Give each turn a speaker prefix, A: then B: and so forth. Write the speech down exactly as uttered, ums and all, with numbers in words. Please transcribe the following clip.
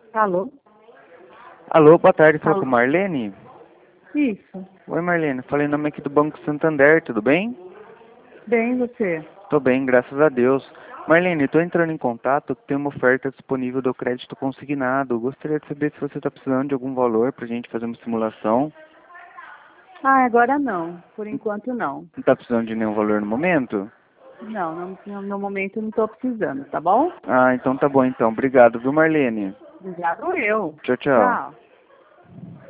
A: Alô?
B: Alô, boa tarde, falou
A: Alô?
B: com Marlene?
A: Isso.
B: Oi Marlene, falei em nome aqui do Banco Santander, tudo bem?
A: Bem, você?
B: Tô bem, graças a Deus. Marlene, tô entrando em contato, tem uma oferta disponível do crédito consignado. Gostaria de saber se você está precisando de algum valor pra gente fazer uma simulação.
A: Ah, agora não. Por enquanto não.
B: Não tá precisando de nenhum valor no momento?
A: Não, no, no, no momento não estou precisando, tá bom?
B: Ah, então tá bom então. Obrigado, viu Marlene?
A: Obrigado eu.
B: Tchau, tchau.
A: Tchau.